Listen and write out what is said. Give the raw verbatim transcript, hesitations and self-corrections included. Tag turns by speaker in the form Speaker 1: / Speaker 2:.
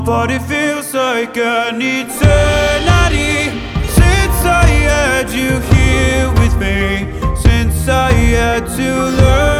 Speaker 1: but it feels like an eternity since I had you here with me, since I had to learn